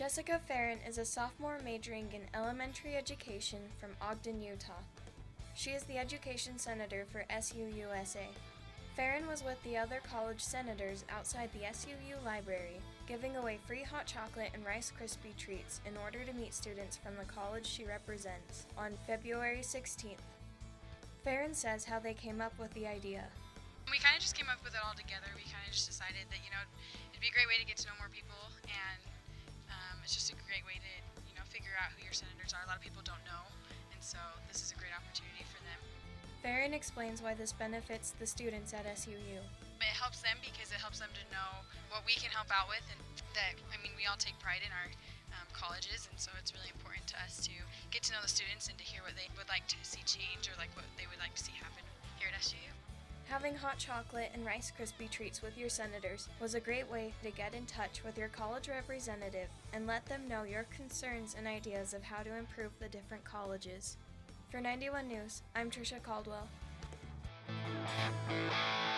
Jessica Farron is a sophomore majoring in elementary education from Ogden, Utah. She is the education senator for SUUSA. Farron was with the other college senators outside the SUU library, giving away free hot chocolate and Rice Krispie treats in order to meet students from the college she represents on February 16th. Farron says how they came up with the idea. We kind of just came up with it all together. We kind of just decided that, it'd be a great way to get to know more people, and it's just a great way to, figure out who your senators are. A lot of people don't know, and so this is a great opportunity for them. Farron explains why this benefits the students at SUU. It helps them because it helps them to know what we can help out with, and that, we all take pride in our colleges, and so it's really important to us to get to know the students and to hear what they would like to see change or like what they would like to see happen here at SUU. Having hot chocolate and Rice Krispie treats with your senators was a great way to get in touch with your college representative and let them know your concerns and ideas of how to improve the different colleges. For 91 News, I'm Trisha Caldwell.